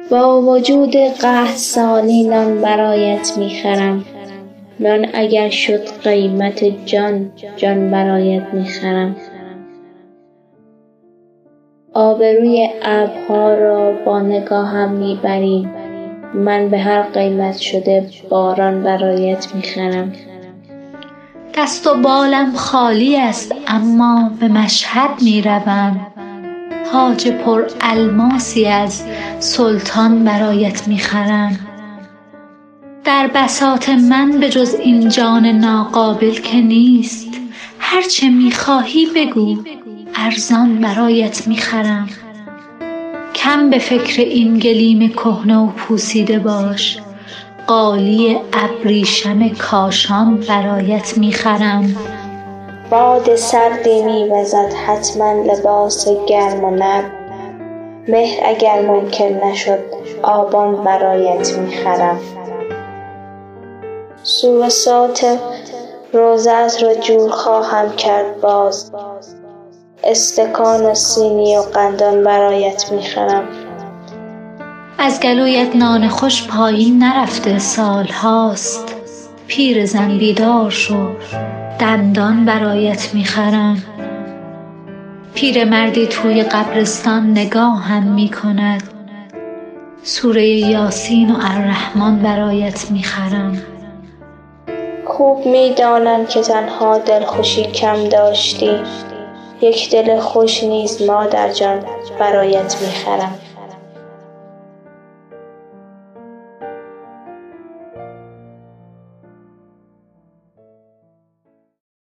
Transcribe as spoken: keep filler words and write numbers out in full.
با وجود قحط سالی نان برایت میخرم. نان اگر شد قیمت جان، جان برایت میخرم. آبروی ابرها را با نگاهم میبری، من به هر قیمت شده باران برایت میخرم. دست و بالم خالی است اما به مشهد میروم، تاج پر الماسی از سلطان برایت میخرم. در بساط من به جز این جان ناقابل که نیست، هرچه میخواهی بگو ارزان برایت میخرم. کم به فکر این گلیم کهنه و پوسیده باش، قالی ابریشم کاشان برایت میخرم. باد سردی میوزد حتما لباس گرم و نرم، مهر اگر ممکن نشد آبان برایت میخرم. سوسات روزت را جور خواهم کرد باز، استکان و سینی و قندان برایت میخرم. از گلویت نان خوش پایین نرفته سال هاست، پیرزن بیدار شو دندان برایت میخرم. پیرمردی توی قبرستان نگاهم میکند، سوره یاسین و الرحمن برایت میخرم. خوب میدانم که تنها دلخوشی کم داشتی، یک دل خوش نیز مادر جان برایت میخرم.